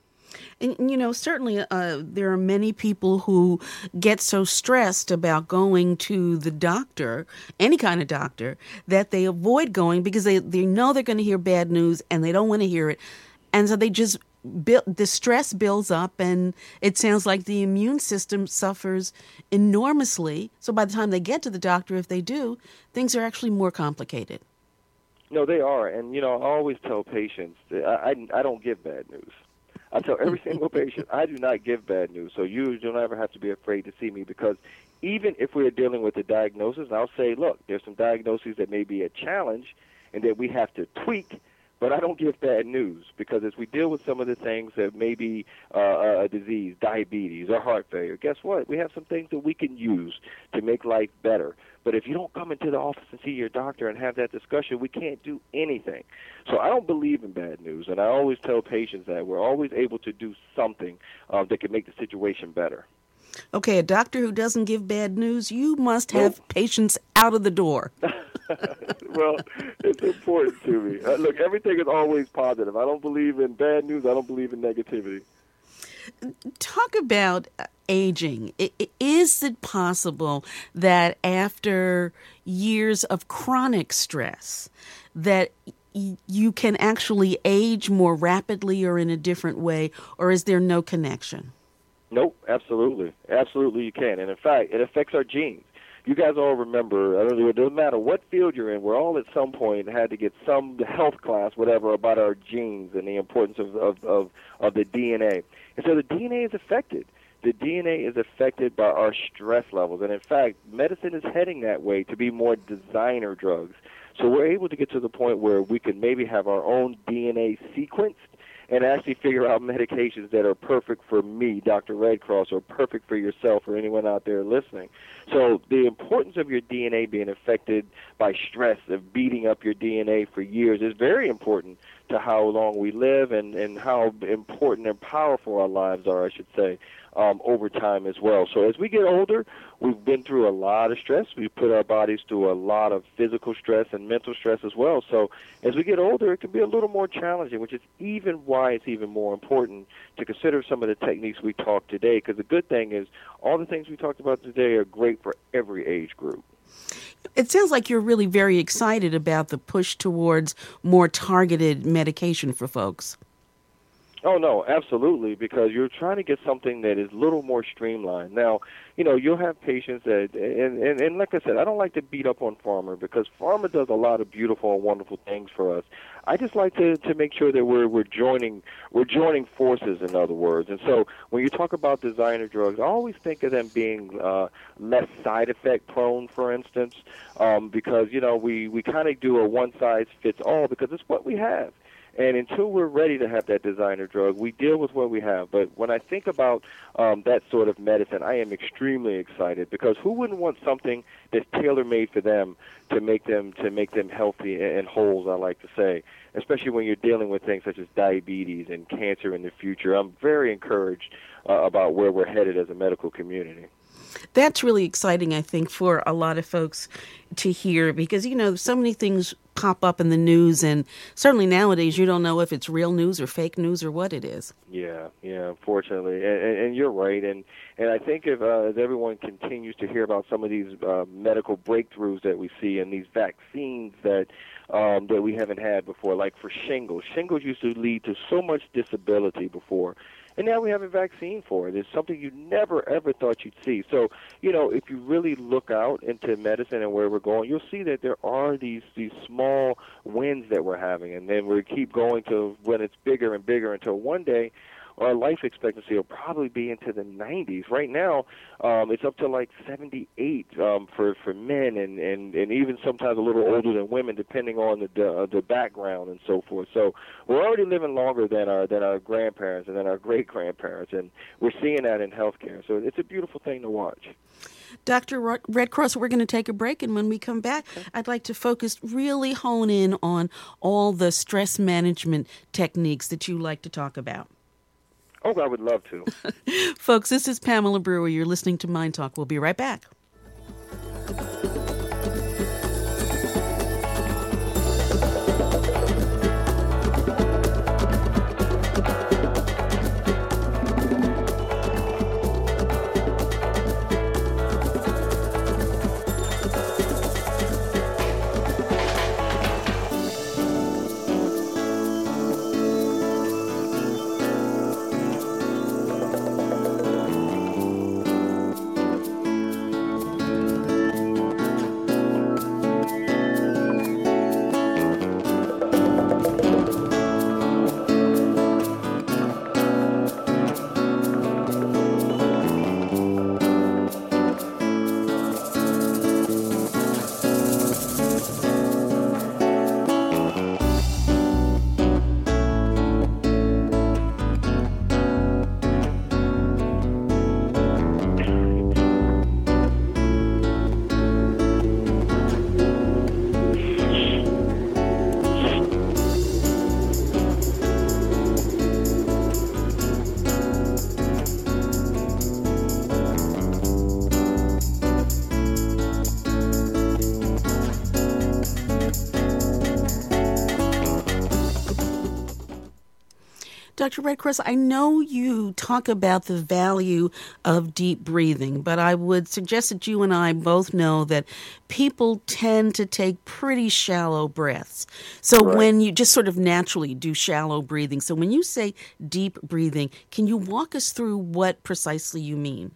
And, certainly there are many people who get so stressed about going to the doctor, any kind of doctor, that they avoid going because they know they're going to hear bad news and they don't want to hear it. And so they just the stress builds up, and it sounds like the immune system suffers enormously. So by the time they get to the doctor, if they do, things are actually more complicated. No, they are. And, I always tell patients that I don't give bad news. I tell every single patient, I do not give bad news, so you don't ever have to be afraid to see me, because even if we're dealing with the diagnosis, I'll say, look, there's some diagnoses that may be a challenge, and that we have to tweak. But I don't give bad news, because as we deal with some of the things that may be a disease, diabetes or heart failure, guess what? We have some things that we can use to make life better. But if you don't come into the office and see your doctor and have that discussion, we can't do anything. So I don't believe in bad news, and I always tell patients that we're always able to do something that can make the situation better. Okay, a doctor who doesn't give bad news, you must have patients out of the door. Well, it's important to me. Look, everything is always positive. I don't believe in bad news. I don't believe in negativity. Talk about aging. Is it possible that after years of chronic stress that you can actually age more rapidly or in a different way, or is there no connection? Nope, absolutely. Absolutely you can. And in fact, it affects our genes. You guys all remember, it doesn't matter what field you're in, we're all at some point had to get some health class, whatever, about our genes and the importance of the DNA. And so the DNA is affected. The DNA is affected by our stress levels. And in fact, medicine is heading that way to be more designer drugs. So we're able to get to the point where we can maybe have our own DNA sequenced and actually figure out medications that are perfect for me, Dr. Red Cross, or perfect for yourself or anyone out there listening. So the importance of your DNA being affected by stress, of beating up your DNA for years, is very important to how long we live and how important and powerful our lives are, I should say, over time as well. So as we get older, we've been through a lot of stress. We put our bodies through a lot of physical stress and mental stress as well. So as we get older, it can be a little more challenging, which is even why it's even more important to consider some of the techniques we talked today, because the good thing is all the things we talked about today are great for every age group. It sounds like you're really very excited about the push towards more targeted medication for folks. Oh, no, absolutely, because you're trying to get something that is a little more streamlined. Now, you'll have patients that, and like I said, I don't like to beat up on pharma, because pharma does a lot of beautiful and wonderful things for us. I just like to make sure that we're joining forces, in other words. And so when you talk about designer drugs, I always think of them being less side effect prone, for instance, because, we kind of do a one-size-fits-all because it's what we have. And until we're ready to have that designer drug, we deal with what we have. But when I think about that sort of medicine, I am extremely excited, because who wouldn't want something that's tailor-made for them to make them healthy and whole, as I like to say, especially when you're dealing with things such as diabetes and cancer in the future. I'm very encouraged about where we're headed as a medical community. That's really exciting, I think, for a lot of folks to hear, because, so many things pop up in the news, and certainly nowadays you don't know if it's real news or fake news or what it is. Yeah, unfortunately. And you're right. And I think if as everyone continues to hear about some of these medical breakthroughs that we see, and these vaccines that we haven't had before, like for shingles. Shingles used to lead to so much disability before. And now we have a vaccine for it. It's something you never, ever thought you'd see. So, if you really look out into medicine and where we're going, you'll see that there are these small wins that we're having. And then we keep going to when it's bigger and bigger until one day our life expectancy will probably be into the 90s. Right now, it's up to like 78 for men, and even sometimes a little older than women, depending on the background and so forth. So we're already living longer than our grandparents and then our great-grandparents, and we're seeing that in healthcare. So it's a beautiful thing to watch. Dr. Red Cross, we're going to take a break, and when we come back, I'd like to really hone in on all the stress management techniques that you like to talk about. Oh, I would love to. Folks, this is Pamela Brewer. You're listening to Mind Talk. We'll be right back. Dr. Redcross, I know you talk about the value of deep breathing, but I would suggest that you and I both know that people tend to take pretty shallow breaths. So Right. when you just sort of naturally do shallow breathing, so when you say deep breathing, can you walk us through what precisely you mean?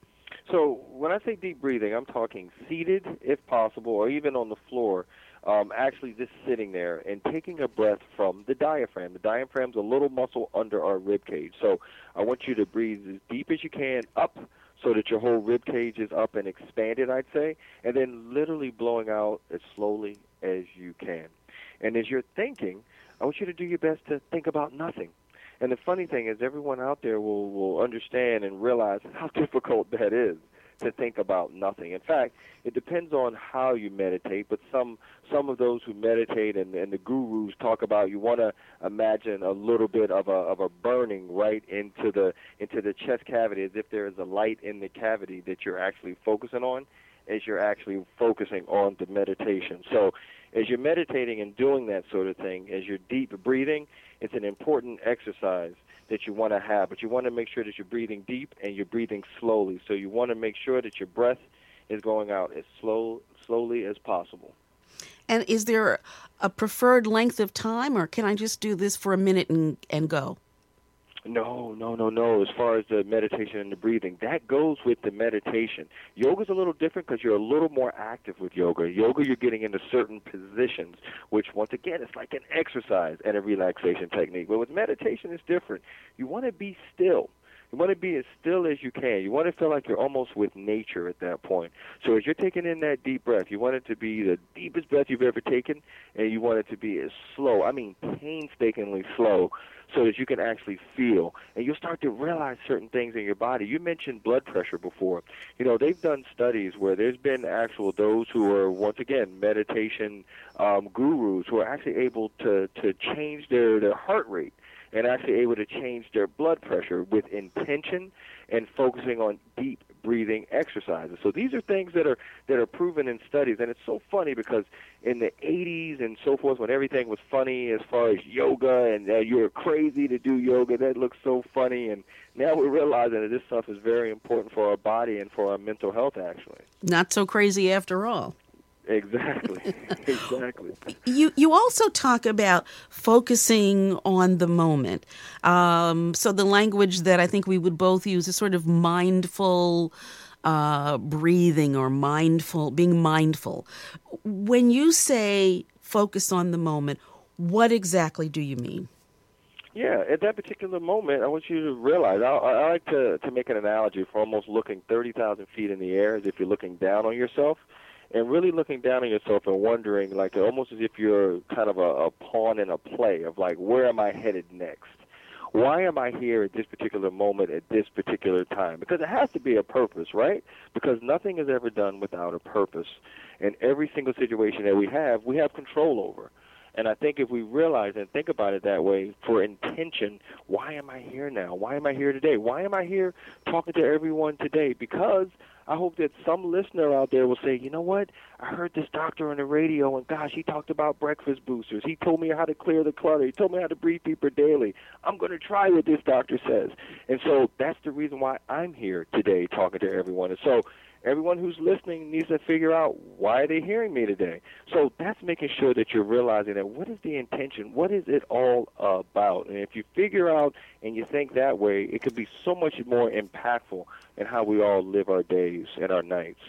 So when I say deep breathing, I'm talking seated, if possible, or even on the floor. Actually just sitting there and taking a breath from the diaphragm. The diaphragm's a little muscle under our rib cage. So I want you to breathe as deep as you can up so that your whole rib cage is up and expanded, I'd say, and then literally blowing out as slowly as you can. And as you're thinking, I want you to do your best to think about nothing. And the funny thing is everyone out there will understand and realize how difficult that is to think about nothing. In fact, it depends on how you meditate, but some of those who meditate and the gurus talk about you want to imagine a little bit of a burning right into the chest cavity, as if there is a light in the cavity that you're actually focusing on as you're actually focusing on the meditation. So as you're meditating and doing that sort of thing, as you're deep breathing, it's an important exercise that you want to have, but you want to make sure that you're breathing deep and you're breathing slowly. So you want to make sure that your breath is going out as slowly as possible. And is there a preferred length of time, or can I just do this for a minute and go? No. As far as the meditation and the breathing, that goes with the meditation. Yoga's a little different because you're a little more active with yoga. Yoga, you're getting into certain positions, which, once again, it's like an exercise and a relaxation technique. But with meditation, it's different. You want to be still. You want to be as still as you can. You want to feel like you're almost with nature at that point. So as you're taking in that deep breath, you want it to be the deepest breath you've ever taken, and you want it to be as slow, I mean painstakingly slow, so that you can actually feel. And you'll start to realize certain things in your body. You mentioned blood pressure before. You know, they've done studies where there's been actual those who are, once again, meditation gurus who are actually able to change their heart rate and actually able to change their blood pressure with intention and focusing on deep breathing exercises. So these are things that are proven in studies, and it's so funny because in the 80s and so forth, when everything was funny as far as yoga and you were crazy to do yoga, that looks so funny, and now we're realizing that this stuff is very important for our body and for our mental health, actually. Not so crazy after all. Exactly. You also talk about focusing on the moment. So the language that I think we would both use is sort of mindful breathing or being mindful. When you say focus on the moment, what exactly do you mean? Yeah, at that particular moment, I want you to realize, I like to make an analogy for almost looking 30,000 feet in the air as if you're looking down on yourself. And really looking down on yourself and wondering, like almost as if you're kind of a pawn in a play of like, where am I headed next? Why am I here at this particular moment at this particular time? Because it has to be a purpose, right? Because nothing is ever done without a purpose. And every single situation that we have control over. And I think if we realize and think about it that way, for intention, why am I here now? Why am I here today? Why am I here talking to everyone today? Because I hope that some listener out there will say, you know what, I heard this doctor on the radio, and gosh, he talked about breakfast boosters. He told me how to clear the clutter. He told me how to breathe deeper daily. I'm going to try what this doctor says. And so that's the reason why I'm here today talking to everyone. And so everyone who's listening needs to figure out, why are they hearing me today? So that's making sure that you're realizing that what is the intention? What is it all about? And if you figure out and you think that way, it could be so much more impactful in how we all live our days and our nights.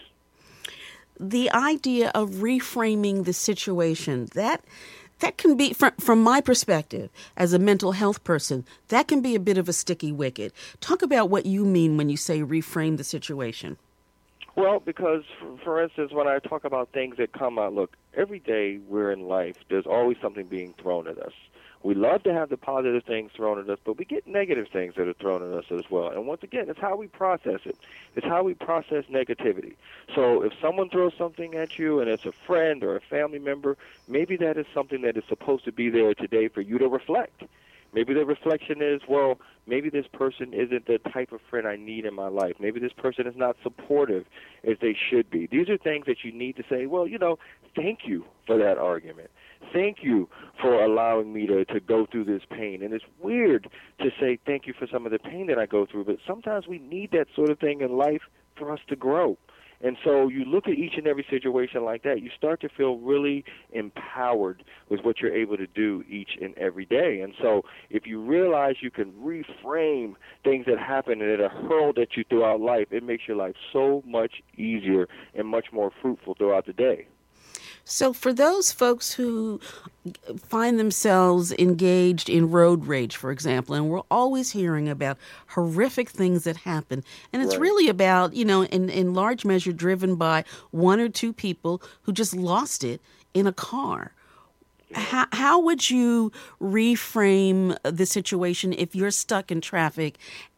The idea of reframing the situation, that can be, from my perspective as a mental health person, that can be a bit of a sticky wicket. Talk about what you mean when you say reframe the situation. Well, because, for instance, when I talk about things that come out, look, every day we're in life, there's always something being thrown at us. We love to have the positive things thrown at us, but we get negative things that are thrown at us as well. And once again, it's how we process it. It's how we process negativity. So if someone throws something at you and it's a friend or a family member, maybe that is something that is supposed to be there today for you to reflect. Maybe the reflection is, well, maybe this person isn't the type of friend I need in my life. Maybe this person is not supportive as they should be. These are things that you need to say, well, thank you for that argument. Thank you for allowing me to go through this pain. And it's weird to say thank you for some of the pain that I go through, but sometimes we need that sort of thing in life for us to grow. And so you look at each and every situation like that, you start to feel really empowered with what you're able to do each and every day. And so if you realize you can reframe things that happen and that are hurled at you throughout life, it makes your life so much easier and much more fruitful throughout the day. So for those folks who find themselves engaged in road rage, for example, and we're always hearing about horrific things that happen, and it's really about, in large measure driven by one or two people who just lost it in a car. How would you reframe the situation if you're stuck in traffic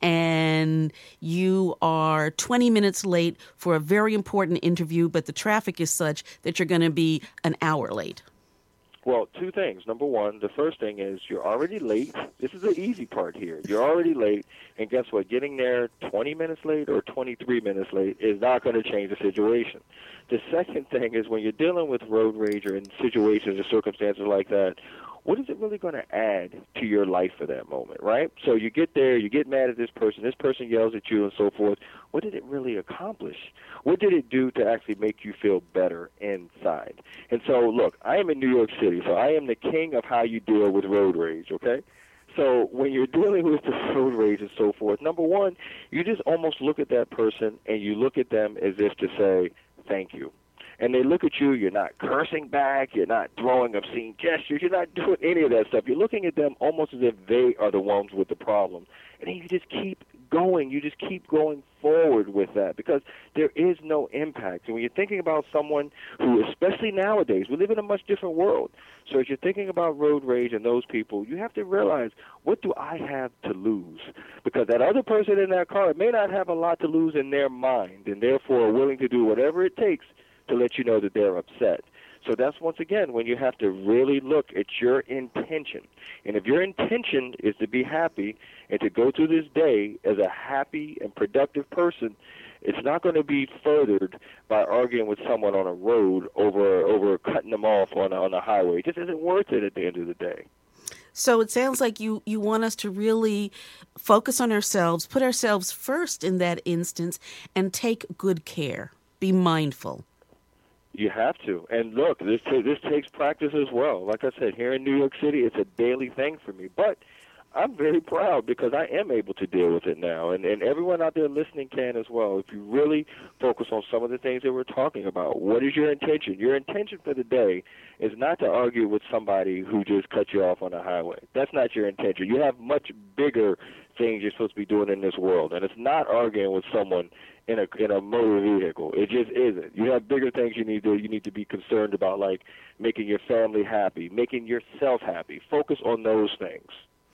and you are 20 minutes late for a very important interview, but the traffic is such that you're going to be an hour late? Well, two things. Number one, the first thing is you're already late. This is the easy part here. You're already late, and guess what? Getting there 20 minutes late or 23 minutes late is not going to change the situation. The second thing is when you're dealing with road rage or in situations or circumstances like that, what is it really going to add to your life for that moment, right? So you get there, you get mad at this person yells at you and so forth. What did it really accomplish? What did it do to actually make you feel better inside? And so, look, I am in New York City, so I am the king of how you deal with road rage, okay? So when you're dealing with the road rage and so forth, number one, you just almost look at that person and you look at them as if to say, thank you. And they look at you, you're not cursing back, you're not throwing obscene gestures, you're not doing any of that stuff. You're looking at them almost as if they are the ones with the problem. And then you just keep going. You just keep going forward with that because there is no impact. And when you're thinking about someone who, especially nowadays, we live in a much different world. So as you're thinking about road rage and those people, you have to realize, what do I have to lose? Because that other person in that car may not have a lot to lose in their mind and therefore are willing to do whatever it takes to let you know that they're upset. So that's, once again, when you have to really look at your intention. And if your intention is to be happy and to go through this day as a happy and productive person, it's not going to be furthered by arguing with someone on a road over cutting them off on a highway. It just isn't worth it at the end of the day. So it sounds like you want us to really focus on ourselves, put ourselves first in that instance, and take good care. Be mindful. You have to. And look, this takes practice as well. Like I said, here in New York City, it's a daily thing for me. But I'm very proud because I am able to deal with it now. And everyone out there listening can as well. If you really focus on some of the things that we're talking about, what is your intention? Your intention for the day is not to argue with somebody who just cut you off on the highway. That's not your intention. You have much bigger things you're supposed to be doing in this world. And it's not arguing with someone in a motor vehicle. It just isn't. You have bigger things you need to be concerned about, like making your family happy, making yourself happy. Focus on those things.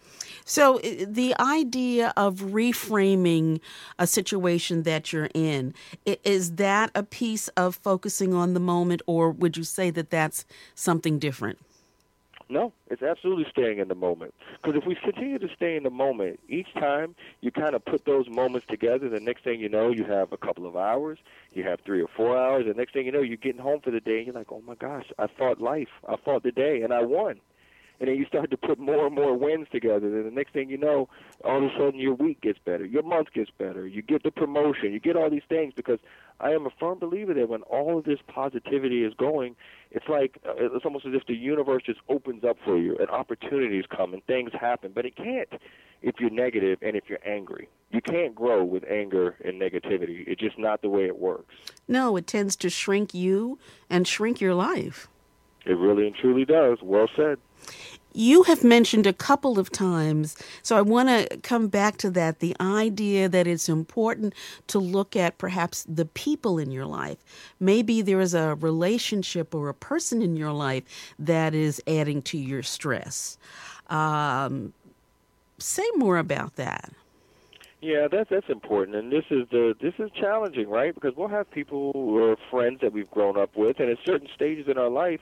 So the idea of reframing a situation that you're in, is that a piece of focusing on the moment, or would you say that that's something different? No, it's absolutely staying in the moment. Because if we continue to stay in the moment, each time you kind of put those moments together, the next thing you know, you have a couple of hours, you have 3 or 4 hours, the next thing you know, you're getting home for the day, and you're like, oh my gosh, I fought life, I fought the day, and I won. And then you start to put more and more wins together. And the next thing you know, all of a sudden your week gets better, your month gets better, you get the promotion, you get all these things. Because I am a firm believer that when all of this positivity is going, it's almost as if the universe just opens up for you and opportunities come and things happen. But it can't if you're negative and if you're angry. You can't grow with anger and negativity. It's just not the way it works. No, it tends to shrink you and shrink your life. It really and truly does. Well said. You have mentioned a couple of times, so I want to come back to that, the idea that it's important to look at perhaps the people in your life. Maybe there is a relationship or a person in your life that is adding to your stress. Say more about that. Yeah, that's important, and this is challenging, right? Because we'll have people or friends that we've grown up with, and at certain stages in our life,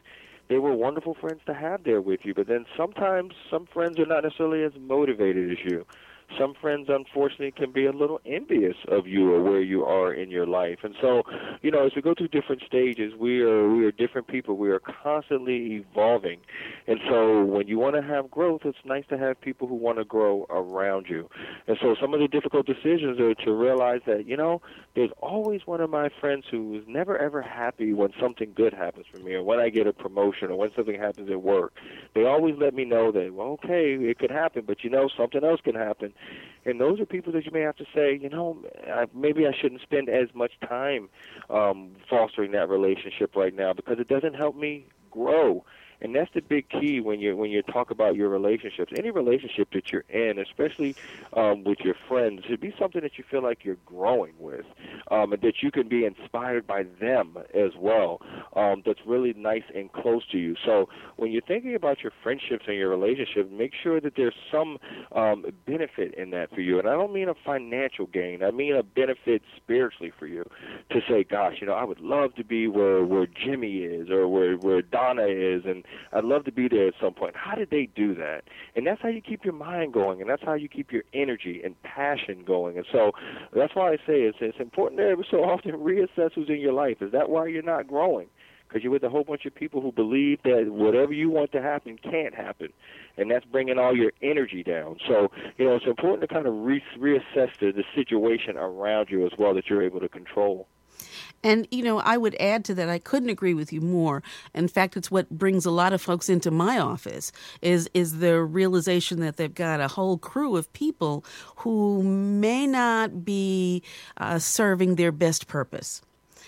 they were wonderful friends to have there with you. But then sometimes some friends are not necessarily as motivated as you. Some friends, unfortunately, can be a little envious of you or where you are in your life. And so, as we go through different stages, we are different people. We are constantly evolving. And so when you want to have growth, it's nice to have people who want to grow around you. And so some of the difficult decisions are to realize that, there's always one of my friends who is never, ever happy when something good happens for me or when I get a promotion or when something happens at work. They always let me know that, well, okay, it could happen, but, something else can happen. And those are people that you may have to say, maybe I shouldn't spend as much time fostering that relationship right now because it doesn't help me grow. And that's the big key when you talk about your relationships. Any relationship that you're in, especially with your friends, should be something that you feel like you're growing with, and that you can be inspired by them as well. That's really nice and close to you. So when you're thinking about your friendships and your relationship, make sure that there's some benefit in that for you. And I don't mean a financial gain. I mean a benefit spiritually for you to say, gosh, I would love to be where Jimmy is or where Donna is, and I'd love to be there at some point. How did they do that? And that's how you keep your mind going, and that's how you keep your energy and passion going. And so that's why I say it's important to every so often reassess who's in your life. Is that why you're not growing? Because you're with a whole bunch of people who believe that whatever you want to happen can't happen, and that's bringing all your energy down. So, it's important to kind of reassess the situation around you as well that you're able to control. And, I would add to that, I couldn't agree with you more. In fact, it's what brings a lot of folks into my office is the realization that they've got a whole crew of people who may not be serving their best purpose.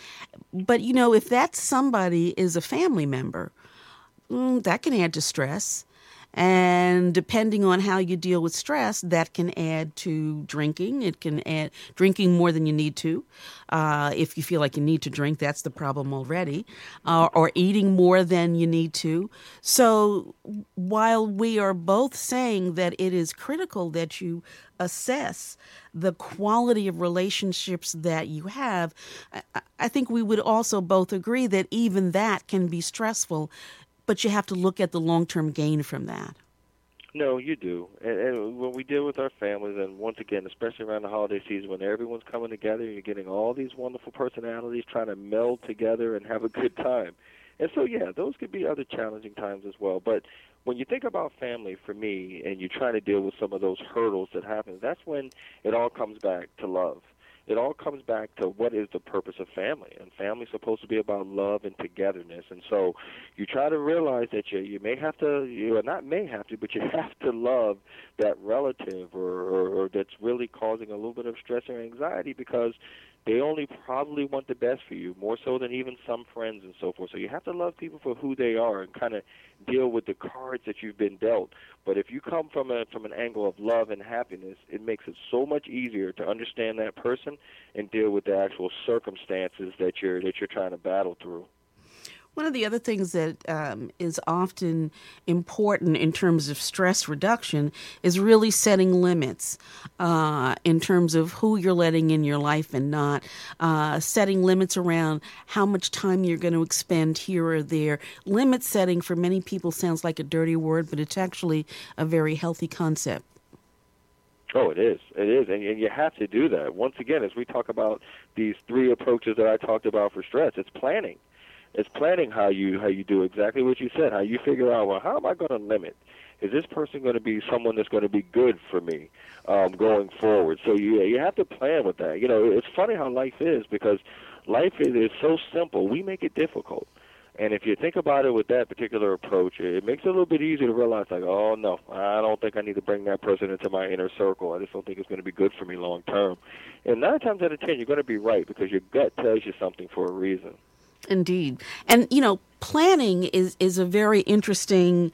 But, if that somebody is a family member, that can add to stress. And depending on how you deal with stress, that can add to drinking. It can add drinking more than you need to. If you feel like you need to drink, that's the problem already. Or eating more than you need to. So while we are both saying that it is critical that you assess the quality of relationships that you have, I think we would also both agree that even that can be stressful. But you have to look at the long-term gain from that. No, you do. And when we deal with our families, and once again, especially around the holiday season, when everyone's coming together, you're getting all these wonderful personalities trying to meld together and have a good time. And so, yeah, those could be other challenging times as well. But when you think about family, for me, and you're trying to deal with some of those hurdles that happen, that's when it all comes back to love. It all comes back to what is the purpose of family. And family is supposed to be about love and togetherness. And so you try to realize that you may have to, not may have to, but you have to love that relative or that's really causing a little bit of stress or anxiety because they only probably want the best for you, more so than even some friends and so forth. So you have to love people for who they are and kind of deal with the cards that you've been dealt. But if you come from an angle of love and happiness, it makes it so much easier to understand that person and deal with the actual circumstances that you're trying to battle through. One of the other things that is often important in terms of stress reduction is really setting limits in terms of who you're letting in your life and not, setting limits around how much time you're going to expend here or there. Limit setting for many people sounds like a dirty word, but it's actually a very healthy concept. Oh, it is. It is. And you have to do that. Once again, as we talk about these three approaches that I talked about for stress, it's planning. It's planning how you do exactly what you said, how you figure out, well, how am I going to limit? Is this person going to be someone that's going to be good for me going forward? So you have to plan with that. It's funny how life is because life is so simple. We make it difficult. And if you think about it with that particular approach, it makes it a little bit easier to realize, like, oh, no, I don't think I need to bring that person into my inner circle. I just don't think it's going to be good for me long term. And 9 times out of 10, you're going to be right because your gut tells you something for a reason. Indeed. And, planning is a very interesting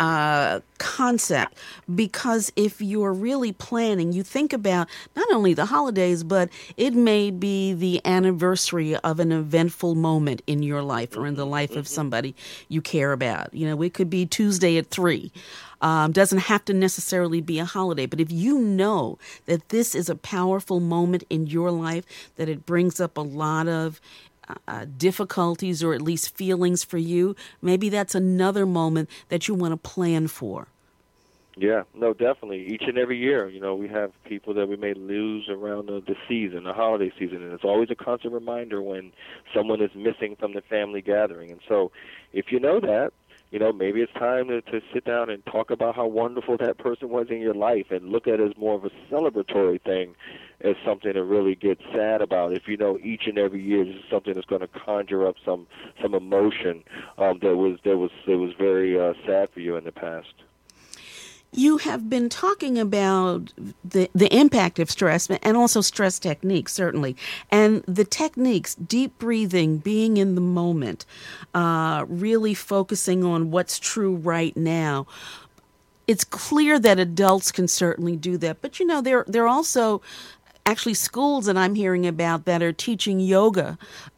concept because if you're really planning, you think about not only the holidays, but it may be the anniversary of an eventful moment in your life or in the life of somebody you care about. It could be Tuesday at 3. Doesn't have to necessarily be a holiday, but if you know that this is a powerful moment in your life, that it brings up a lot of difficulties or at least feelings for you, maybe that's another moment that you want to plan for. Yeah, no, definitely. Each and every year, we have people that we may lose around the season, the holiday season, and it's always a constant reminder when someone is missing from the family gathering. And so if you know that, maybe it's time to sit down and talk about how wonderful that person was in your life and look at it as more of a celebratory thing as something to really get sad about. If you know each and every year this is something that's going to conjure up some emotion that was very sad for you in the past. You have been talking about the impact of stress and also stress techniques, certainly. And the techniques, deep breathing, being in the moment, really focusing on what's true right now. It's clear that adults can certainly do that. But, there are also actually schools that I'm hearing about that are teaching yoga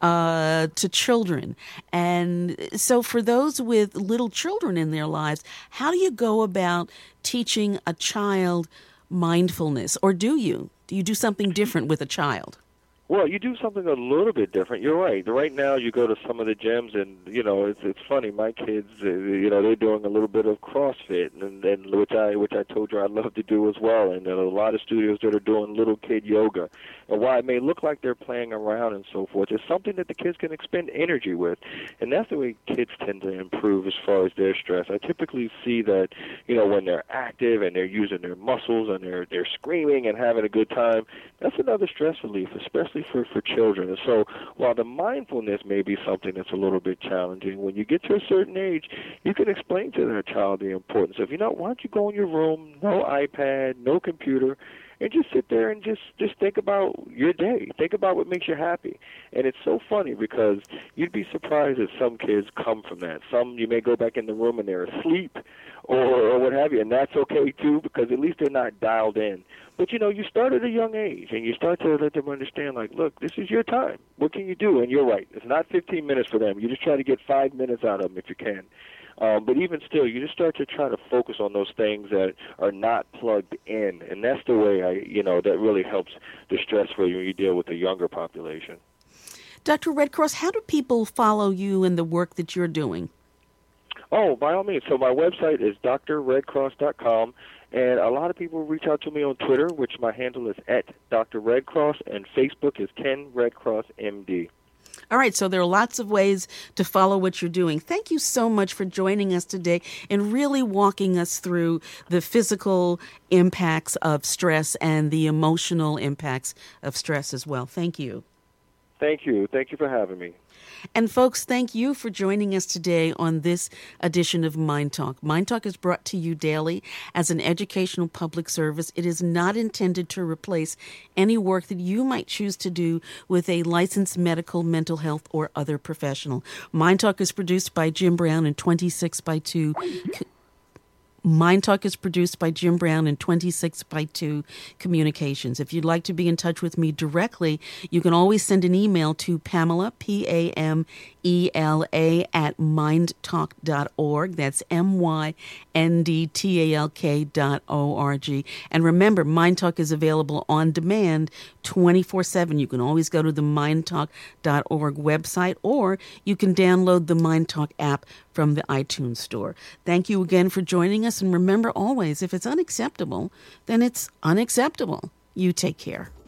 to children. And so for those with little children in their lives, how do you go about teaching a child mindfulness? Or do you? Do you do something different with a child? Well, you do something a little bit different. You're right. Right now, you go to some of the gyms, and it's funny. My kids, they're doing a little bit of CrossFit, and which I told you I love to do as well. And there are a lot of studios that are doing little kid yoga. And while it may look like they're playing around and so forth, it's something that the kids can expend energy with, and that's the way kids tend to improve as far as their stress. I typically see that, when they're active and they're using their muscles and they're screaming and having a good time, that's another stress relief, especially for children. And so while the mindfulness may be something that's a little bit challenging, when you get to a certain age, you can explain to their child the importance of, why don't you go in your room, no iPad, no computer, and just sit there and just think about your day. Think about what makes you happy. And it's so funny because you'd be surprised that some kids come from that. Some, you may go back in the room and they're asleep or what have you, and that's okay too because at least they're not dialed in. But, you start at a young age, and you start to let them understand, like, look, this is your time. What can you do? And you're right. It's not 15 minutes for them. You just try to get 5 minutes out of them if you can. But even still, you just start to try to focus on those things that are not plugged in. And that's the way, that really helps the stress for you when you deal with the younger population. Dr. Redcross, how do people follow you and the work that you're doing? Oh, by all means. So my website is drredcross.com. And a lot of people reach out to me on Twitter, which my handle is @DrRedcross, and Facebook is Ken Redcross MD. All right, so there are lots of ways to follow what you're doing. Thank you so much for joining us today and really walking us through the physical impacts of stress and the emotional impacts of stress as well. Thank you. Thank you. Thank you for having me. And folks, thank you for joining us today on this edition of Mind Talk. Mind Talk is brought to you daily as an educational public service. It is not intended to replace any work that you might choose to do with a licensed medical, mental health, or other professional. Mind Talk is produced by Jim Brown and 26x2. Mind Talk is produced by Jim Brown and 26x2 Communications. If you'd like to be in touch with me directly, you can always send an email to Pamela, Pamela, at mindtalk.org. That's MYNDTALK.org. And remember, Mind Talk is available on demand 24/7. You can always go to the mindtalk.org website, or you can download the Mind Talk app from the iTunes store. Thank you again for joining us. And remember always, if it's unacceptable, then it's unacceptable. You take care.